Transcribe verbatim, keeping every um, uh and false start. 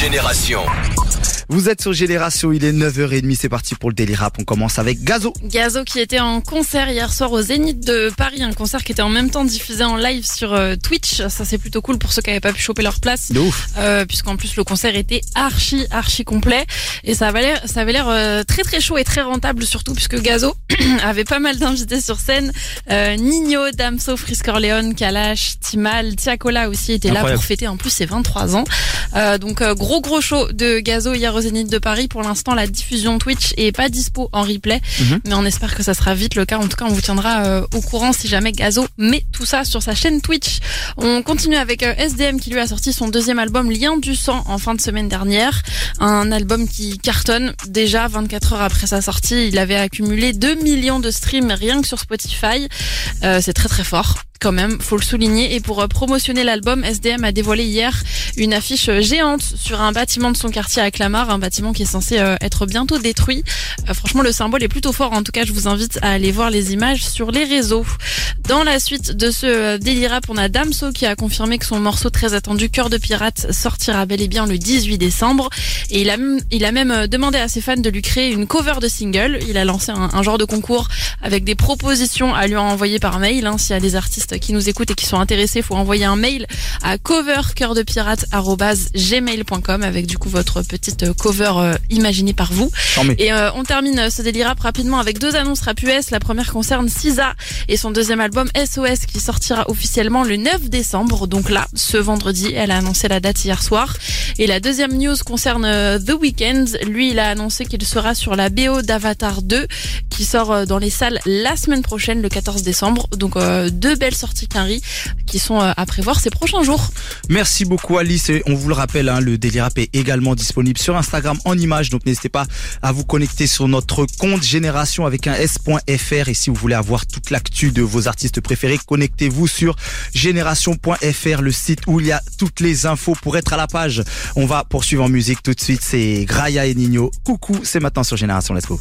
Génération. Vous êtes sur Génération, il est neuf heures trente, c'est parti pour le Daily Rap. On commence avec Gazo. Gazo qui était en concert hier soir au Zénith de Paris, un concert qui était en même temps diffusé en live sur euh, Twitch. Ça c'est plutôt cool pour ceux qui n'avaient pas pu choper leur place. De ouf. Euh, puisqu'en plus le concert était archi archi complet et ça avait l'air ça avait l'air euh, très très chaud et très rentable surtout puisque Gazo avait pas mal d'invités sur scène. Euh, Nino, Damso, Frisk Orleans, Kalash, Timal, Tiakola aussi était là pour fêter en plus ses vingt-trois ans. Euh, donc euh, gros gros show de Gazo hier au Zénith de Paris. Pour l'instant, la diffusion Twitch est pas dispo en replay, mmh. mais on espère que ça sera vite le cas. En tout cas, on vous tiendra euh, au courant si jamais Gazo met tout ça sur sa chaîne Twitch. On continue avec euh, S D M qui lui a sorti son deuxième album Lien du sang en fin de semaine dernière. Un album qui cartonne déjà vingt-quatre heures après sa sortie. Il avait accumulé deux millions de streams rien que sur Spotify. Euh, c'est très très fort. Quand même, faut le souligner. Et pour euh, promotionner l'album, S D M a dévoilé hier une affiche euh, géante sur un bâtiment de son quartier à Clamart, un bâtiment qui est censé euh, être bientôt détruit. Euh, franchement, le symbole est plutôt fort. En tout cas, je vous invite à aller voir les images sur les réseaux. Dans la suite de ce euh, Daily Rap, on a Damso qui a confirmé que son morceau très attendu Cœur de pirate sortira bel et bien le dix-huit décembre. Et il a, il a même demandé à ses fans de lui créer une cover de single. Il a lancé un, un genre de concours avec des propositions à lui envoyer par mail. Hein, s'il y a des artistes qui nous écoutent et qui sont intéressés, faut envoyer un mail à cover coeur de pirate arobase gmail point com avec du coup votre petite cover euh, imaginée par vous. Et euh, on termine ce Daily Rap rapidement avec deux annonces rap U S. La première concerne S Z A et son deuxième album S O S qui sortira officiellement le neuf décembre. Donc là, ce vendredi, elle a annoncé la date hier soir. Et la deuxième news concerne euh, The Weeknd. Lui, il a annoncé qu'il sera sur la B O d'Avatar deux qui sort euh, dans les salles la semaine prochaine, le quatorze décembre. Donc euh, deux belles sorties Quinry qui sont à prévoir ces prochains jours. Merci beaucoup Alice, et on vous le rappelle, hein, le Daily Rap est également disponible sur Instagram en images, donc n'hésitez pas à vous connecter sur notre compte Génération avec un S.fr, et si vous voulez avoir toute l'actu de vos artistes préférés, connectez-vous sur génération point f r, le site où il y a toutes les infos pour être à la page. On va poursuivre en musique tout de suite, c'est Graya et Nino. Coucou, c'est maintenant sur Génération, let's go.